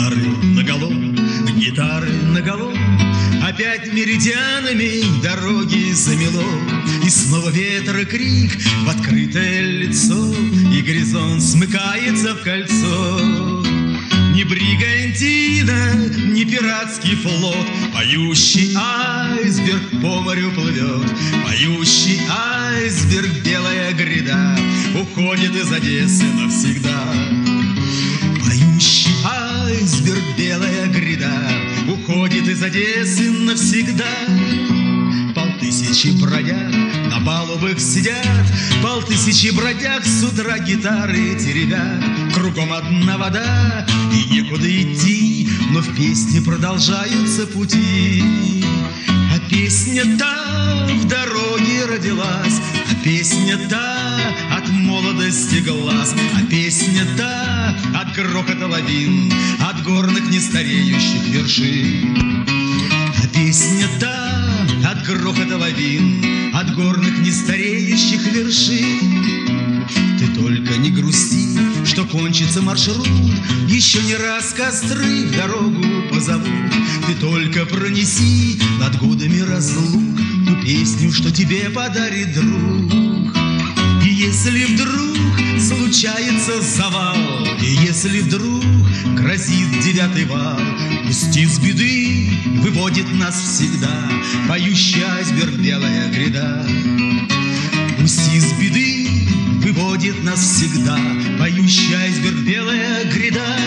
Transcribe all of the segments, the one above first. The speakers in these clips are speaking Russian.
Гитары наголо, опять меридианами дороги замело, и снова ветер и крик в открытое лицо, и горизонт смыкается в кольцо. Ни бригантина, ни пиратский флот, поющий айсберг по морю плывет, поющий айсберг, белая гряда уходит из Одессы навсегда. Поющий айсберг, белая гряда уходит из Одессы навсегда. Полтысячи бродяг на палубах сидят, полтысячи бродяг с утра гитары теребят. Кругом одна вода и некуда идти, но в песне продолжаются пути. А песня та в дороге родилась, а песня та от молодости глаз, а песня та от грохота лавин, от горных нестареющих вершин. А песня та от грохота лавин, от горных нестареющих вершин. Ты только не грусти, что кончится маршрут, еще не раз костры в дорогу позовут. Ты только пронеси над годами разлук ту песню, что тебе подарит друг. И если вдруг случается завал, и если вдруг грозит девятый вал, пусть из беды выводит нас всегда поющий айсберг, белая гряда. Пусть из беды выводит нас всегда поющий айсберг, белая гряда.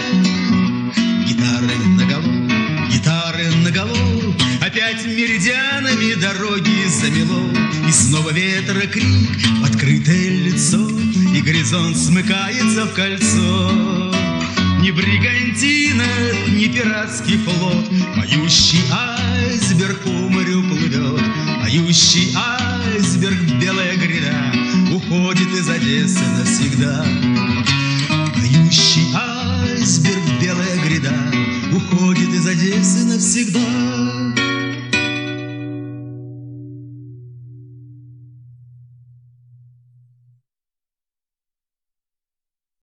Гитары наголо, опять меридианами дороги замело, и снова ветер и крик в открытое лицо, и горизонт смыкается в кольцо. Ни бригантина, ни пиратский флот, поющий айсберг по морю плывет, поющий айсберг, белая гряда уходит из Одессы навсегда. Поющий айсберг, белая гряда уходит из Одессы навсегда.